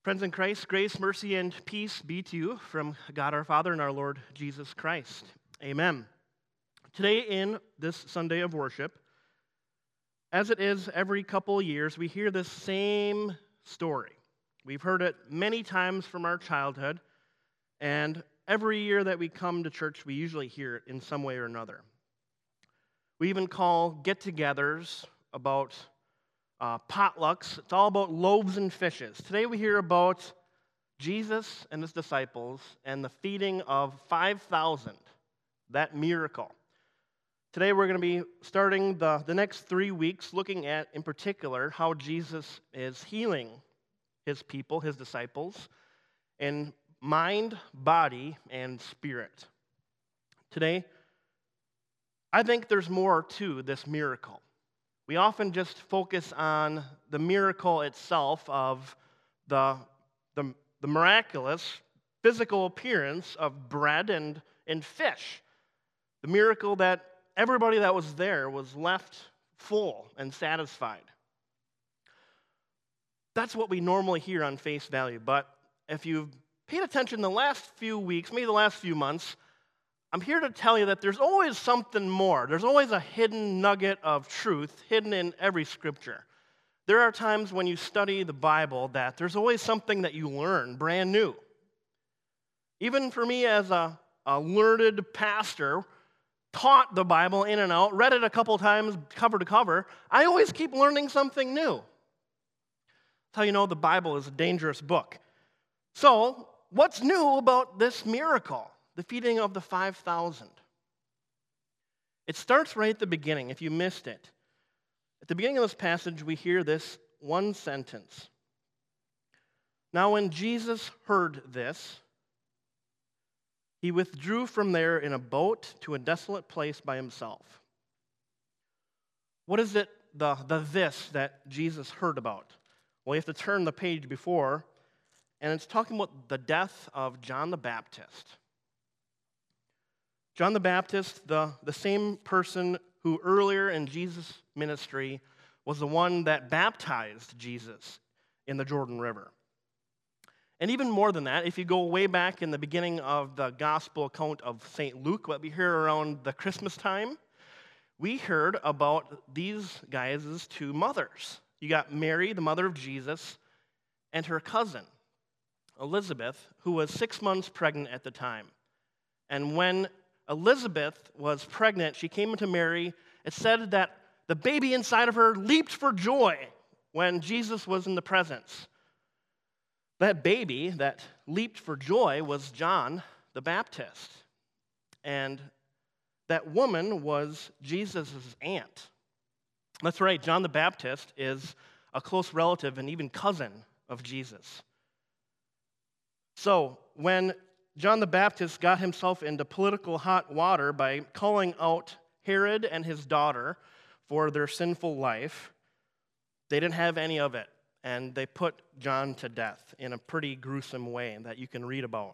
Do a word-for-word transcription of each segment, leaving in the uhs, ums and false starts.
Friends in Christ, grace, mercy, and peace be to you from God our Father and our Lord Jesus Christ. Amen. Today in this Sunday of worship, as it is every couple years, we hear this same story. We've heard it many times from our childhood, and every year that we come to church, we usually hear it in some way or another. We even call get-togethers about Uh, potlucks. It's all about loaves and fishes. Today we hear about Jesus and his disciples and the feeding of five thousand, that miracle. Today we're going to be starting the, the next three weeks looking at, in particular, how Jesus is healing his people, his disciples, in mind, body, and spirit. Today, I think there's more to this miracle. We often just focus on the miracle itself of the, the, the miraculous physical appearance of bread and, and fish. The miracle that everybody that was there was left full and satisfied. That's what we normally hear on face value, but if you've paid attention the last few weeks, maybe the last few months, I'm here to tell you that there's always something more. There's always a hidden nugget of truth hidden in every scripture. There are times when you study the Bible that there's always something that you learn brand new. Even for me as a, a learned pastor, taught the Bible in and out, read it a couple times cover to cover, I always keep learning something new. That's how you know the Bible is a dangerous book. So, what's new about this miracle? The feeding of the five thousand. It starts right at the beginning, if you missed it. At the beginning of this passage, we hear this one sentence. Now, when Jesus heard this, he withdrew from there in a boat to a desolate place by himself. What is it, the, the this, that Jesus heard about? Well, you have to turn the page before, and it's talking about the death of John the Baptist. John the Baptist, the, the same person who earlier in Jesus' ministry was the one that baptized Jesus in the Jordan River. And even more than that, if you go way back in the beginning of the gospel account of Saint Luke, what we hear around the Christmas time, we heard about these guys' two mothers. You got Mary, the mother of Jesus, and her cousin, Elizabeth, who was six months pregnant at the time. And when Elizabeth was pregnant, she came into Mary. It said that the baby inside of her leaped for joy when Jesus was in the presence. That baby that leaped for joy was John the Baptist. And that woman was Jesus' aunt. That's right, John the Baptist is a close relative and even cousin of Jesus. So, when John the Baptist got himself into political hot water by calling out Herod and his daughter for their sinful life, they didn't have any of it, and they put John to death in a pretty gruesome way that you can read about.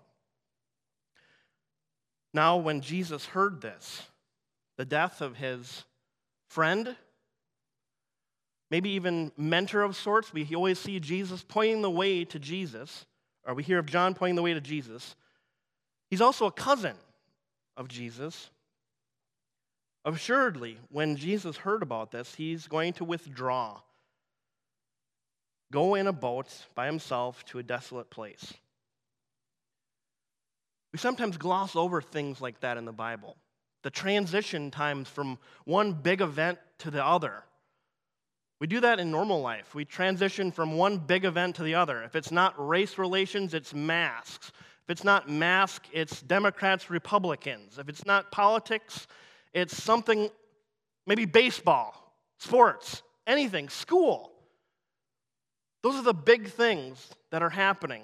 Now, when Jesus heard this, the death of his friend, maybe even mentor of sorts, we always see Jesus pointing the way to Jesus, or we hear of John pointing the way to Jesus. He's also a cousin of Jesus. Assuredly, when Jesus heard about this, he's going to withdraw, go in a boat by himself to a desolate place. We sometimes gloss over things like that in the Bible, the transition times from one big event to the other. We do that in normal life. We transition from one big event to the other. If it's not race relations, it's masks. If it's not mask, it's Democrats, Republicans. If it's not politics, it's something, maybe baseball, sports, anything, school. Those are the big things that are happening.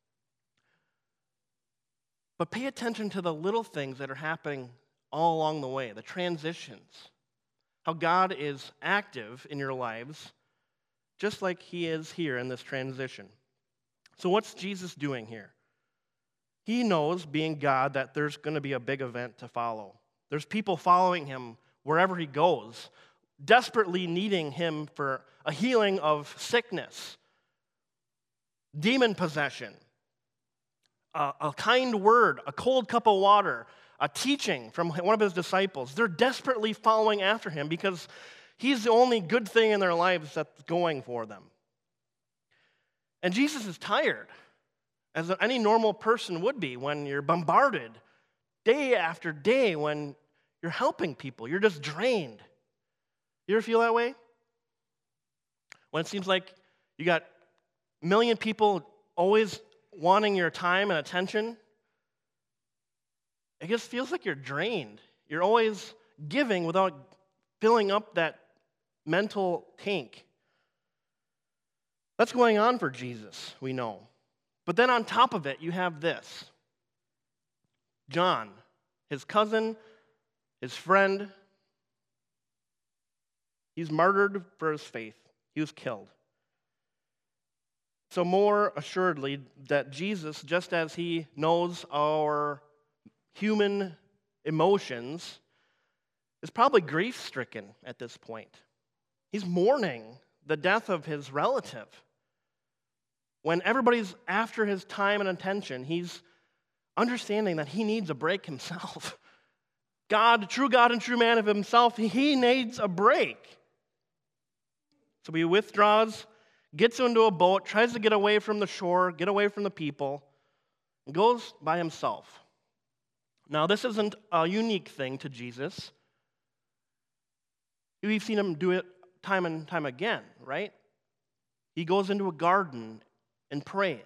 But pay attention to the little things that are happening all along the way, the transitions. How God is active in your lives, just like he is here in this transition. So what's Jesus doing here? He knows, being God, that there's going to be a big event to follow. There's people following him wherever he goes, desperately needing him for a healing of sickness. demon possession, a, a kind word, a cold cup of water, a teaching from one of his disciples. They're desperately following after him because he's the only good thing in their lives that's going for them. And Jesus is tired, as any normal person would be when you're bombarded day after day, when you're helping people. You're just drained. You ever feel that way? When it seems like you got a million people always wanting your time and attention, it just feels like you're drained. You're always giving without filling up that mental tank. That's going on for Jesus, we know. But then on top of it, you have this. John, his cousin, his friend, he's martyred for his faith. He was killed. So more assuredly that Jesus, just as he knows our human emotions, is probably grief-stricken at this point. He's mourning the death of his relative. When everybody's after his time and attention, he's understanding that he needs a break himself. God, true God and true man of himself, he needs a break. So he withdraws, gets into a boat, tries to get away from the shore, get away from the people, and goes by himself. Now, this isn't a unique thing to Jesus. We've seen him do it time and time again, right? He goes into a garden and prays.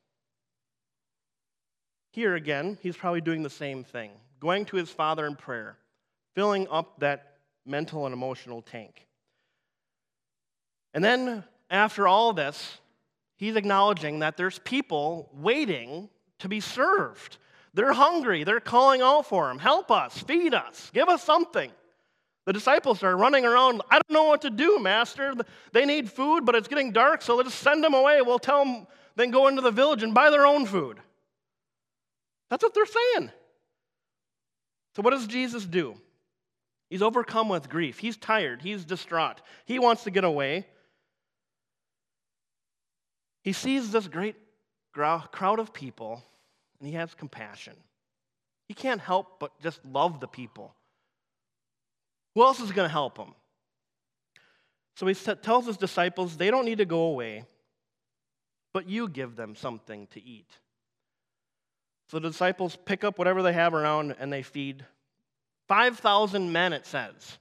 Here again, he's probably doing the same thing, going to his Father in prayer, filling up that mental and emotional tank. And then, after all this, he's acknowledging that there's people waiting to be served. They're hungry. They're calling out for him. Help us. Feed us. Give us something. The disciples are running around. I don't know what to do, Master. They need food, but it's getting dark, so let's send them away. We'll tell them, then go into the village and buy their own food. That's what they're saying. So what does Jesus do? He's overcome with grief. He's tired. He's distraught. He wants to get away. He sees this great crowd of people, and he has compassion. He can't help but just love the people. Who else is going to help him? So he tells his disciples they don't need to go away, but you give them something to eat. So the disciples pick up whatever they have around and they feed five thousand men, it says.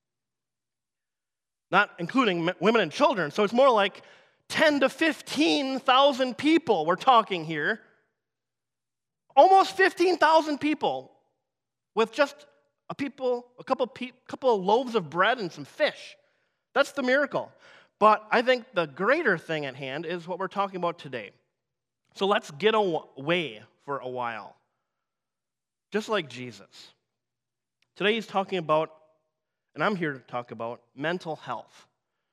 Not including women and children, so it's more like ten to fifteen thousand people we're talking here. Almost fifteen thousand people with just a people, a couple, couple of loaves of bread and some fish. That's the miracle. But I think the greater thing at hand is what we're talking about today. So let's get away for a while. Just like Jesus. Today he's talking about, and I'm here to talk about, mental health.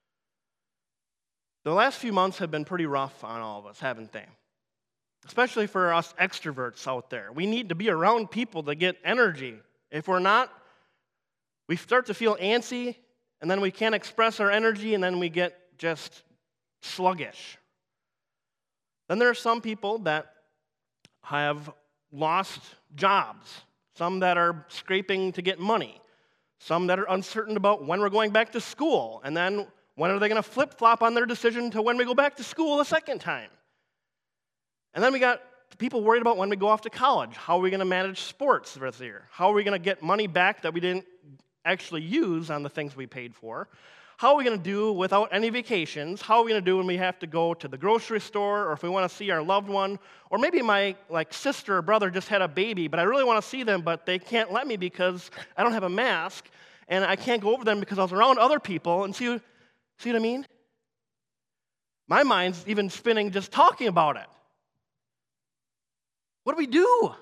The last few months have been pretty rough on all of us, haven't they? Especially for us extroverts out there. We need to be around people to get energy. If we're not, we start to feel antsy, and then we can't express our energy, and then we get just sluggish. Then there are some people that have lost jobs, some that are scraping to get money, some that are uncertain about when we're going back to school, and then when are they going to flip-flop on their decision to when we go back to school a second time? And then we got people worried about when we go off to college. How are we going to manage sports this year? How are we going to get money back that we didn't actually use on the things we paid for? How are we going to do without any vacations? How are we going to do when we have to go to the grocery store, or if we want to see our loved one? Or maybe my like sister or brother just had a baby, but I really want to see them, but they can't let me because I don't have a mask, and I can't go over them because I was around other people. And see, see what I mean? My mind's even spinning just talking about it. What do we do?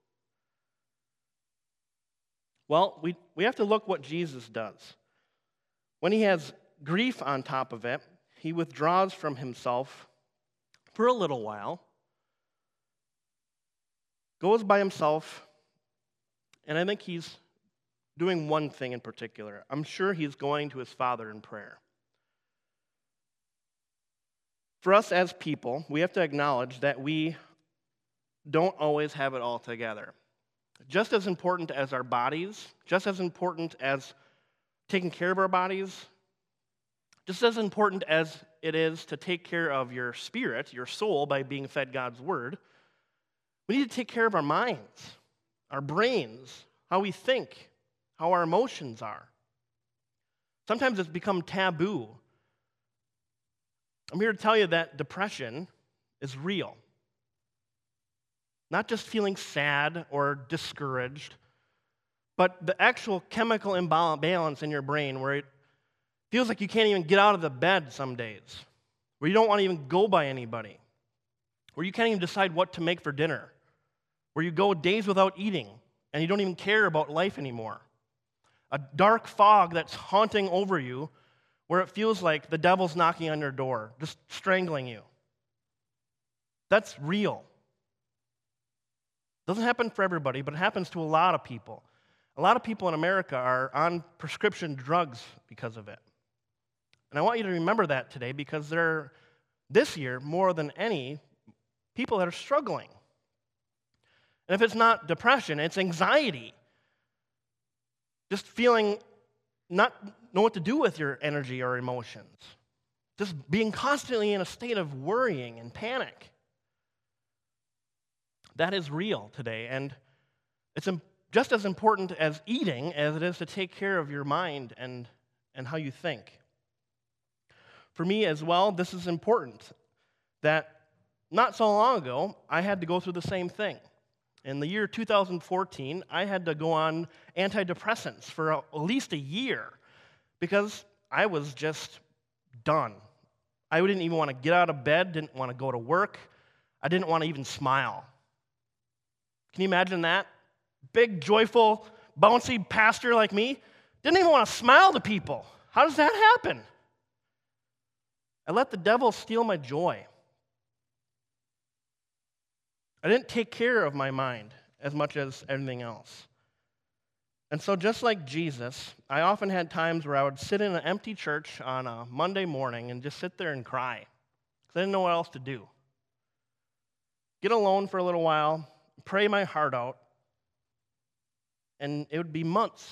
Well, we, we have to look what Jesus does. When he has grief on top of it, he withdraws from himself for a little while, goes by himself, and I think he's doing one thing in particular. I'm sure he's going to his Father in prayer. For us as people, we have to acknowledge that we don't always have it all together. Just as important as our bodies, just as important as taking care of our bodies, just as important as it is to take care of your spirit, your soul, by being fed God's word, we need to take care of our minds, our brains, how we think, how our emotions are. Sometimes it's become taboo. I'm here to tell you that depression is real. Not just feeling sad or discouraged, but the actual chemical imbalance in your brain where it feels like you can't even get out of the bed some days, where you don't want to even go by anybody, where you can't even decide what to make for dinner, where you go days without eating and you don't even care about life anymore. A dark fog that's haunting over you where it feels like the devil's knocking on your door, just strangling you. That's real. Doesn't happen for everybody, but it happens to a lot of people. A lot of people in America are on prescription drugs because of it. And I want you to remember that today because there are, this year, more than any, people that are struggling. And if it's not depression, it's anxiety. Just feeling not know what to do with your energy or emotions. Just being constantly in a state of worrying and panic. That is real today, and it's just as important as eating as it is to take care of your mind and, and how you think. For me as well, this is important, that not so long ago, I had to go through the same thing. In the year two thousand fourteen, I had to go on antidepressants for at least a year because I was just done. I didn't even want to get out of bed, didn't want to go to work. I didn't want to even smile. Can you imagine that? Big, joyful, bouncy pastor like me didn't even want to smile to people. How does that happen? I let the devil steal my joy. I didn't take care of my mind as much as anything else. And so just like Jesus, I often had times where I would sit in an empty church on a Monday morning and just sit there and cry because I didn't know what else to do. Get alone for a little while, pray my heart out, and it would be months.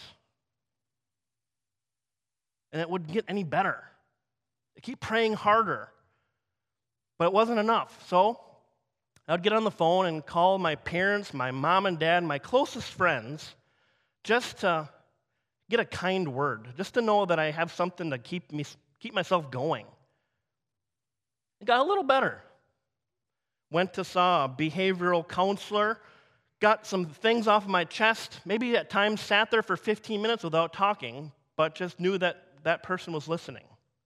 And it wouldn't get any better. I keep praying harder, but it wasn't enough. So I would get on the phone and call my parents, my mom and dad, my closest friends, just to get a kind word, just to know that I have something to keep me keep myself going. It got a little better. Went to saw a behavioral counselor, got some things off my chest, maybe at times sat there for fifteen minutes without talking, but just knew that that person was listening.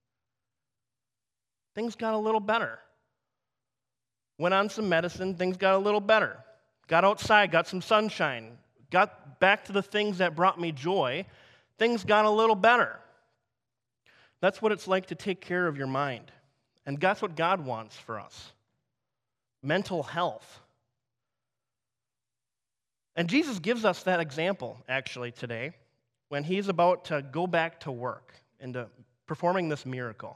Things got a little better. Went on some medicine, things got a little better. Got outside, got some sunshine, got back to the things that brought me joy. Things got a little better. That's what it's like to take care of your mind. And that's what God wants for us. Mental health. And Jesus gives us that example, actually, today, when he's about to go back to work and to performing this miracle.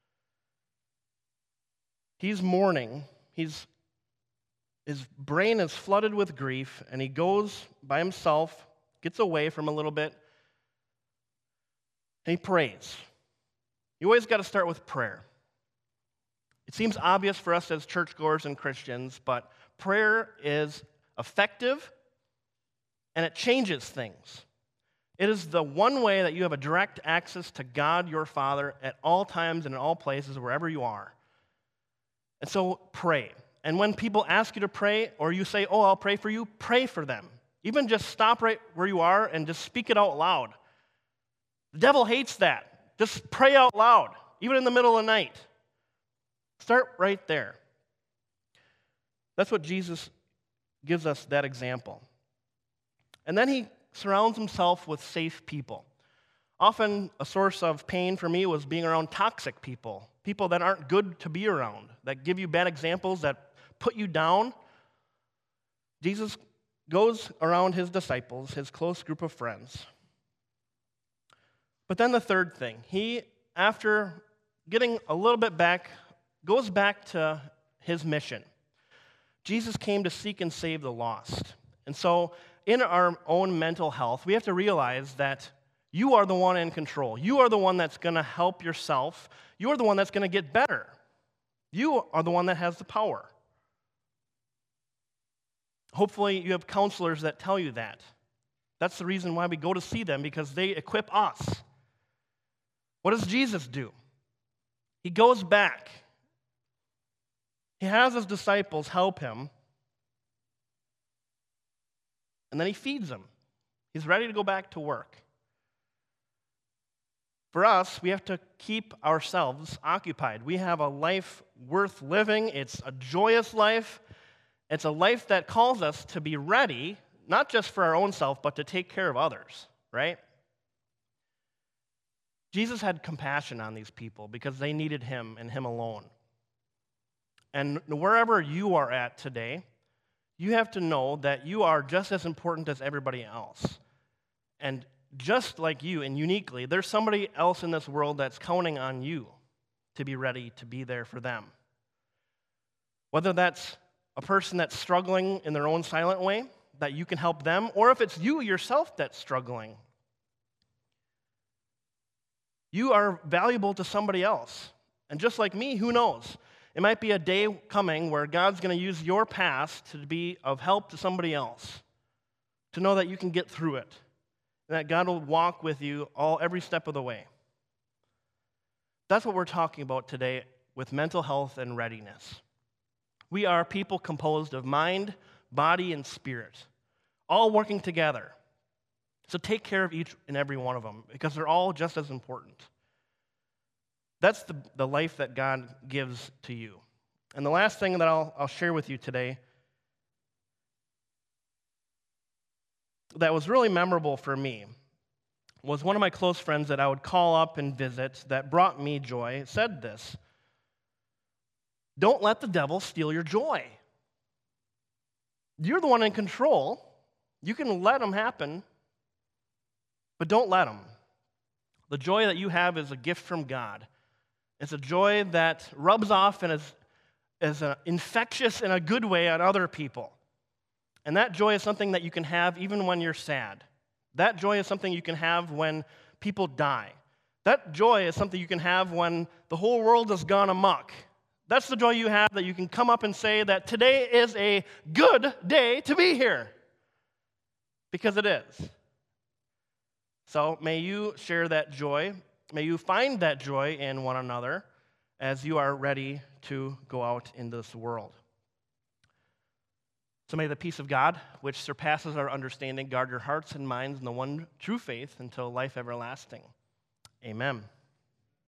He's mourning. He's, his brain is flooded with grief, and he goes by himself, gets away from a little bit, and he prays. You always got to start with prayer. It seems obvious for us as churchgoers and Christians, but prayer is effective, and it changes things. It is the one way that you have a direct access to God, your Father, at all times and in all places, wherever you are. And so pray. And when people ask you to pray, or you say, oh, I'll pray for you, pray for them. Even just stop right where you are and just speak it out loud. The devil hates that. Just pray out loud, even in the middle of the night. Start right there. That's what Jesus gives us that example. And then he surrounds himself with safe people. Often a source of pain for me was being around toxic people, people that aren't good to be around, that give you bad examples, that put you down. Jesus goes around his disciples, his close group of friends. But then the third thing, he, after getting a little bit back goes back to his mission. Jesus came to seek and save the lost. And so in our own mental health, we have to realize that you are the one in control. You are the one that's going to help yourself. You are the one that's going to get better. You are the one that has the power. Hopefully you have counselors that tell you that. That's the reason why we go to see them, because they equip us. What does Jesus do? He goes back. He has his disciples help him, and then he feeds them. He's ready to go back to work. For us, we have to keep ourselves occupied. We have a life worth living. It's a joyous life. It's a life that calls us to be ready, not just for our own self, but to take care of others, right? Jesus had compassion on these people because they needed him and him alone. And wherever you are at today, you have to know that you are just as important as everybody else. And just like you, and uniquely, there's somebody else in this world that's counting on you to be ready to be there for them. Whether that's a person that's struggling in their own silent way, that you can help them, or if it's you yourself that's struggling. You are valuable to somebody else. And just like me, who knows? It might be a day coming where God's going to use your past to be of help to somebody else, to know that you can get through it, and that God will walk with you all every step of the way. That's what we're talking about today with mental health and readiness. We are people composed of mind, body, and spirit, all working together. So take care of each and every one of them, because they're all just as important. That's the, the life that God gives to you. And the last thing that I'll, I'll share with you today that was really memorable for me was one of my close friends that I would call up and visit that brought me joy said this: don't let the devil steal your joy. You're the one in control. You can let him happen, but don't let him. The joy that you have is a gift from God. It's a joy that rubs off and is, is a infectious in a good way on other people. And that joy is something that you can have even when you're sad. That joy is something you can have when people die. That joy is something you can have when the whole world has gone amok. That's the joy you have, that you can come up and say that today is a good day to be here. Because it is. So may you share that joy. May you find that joy in one another as you are ready to go out in this world. So may the peace of God, which surpasses our understanding, guard your hearts and minds in the one true faith until life everlasting. Amen.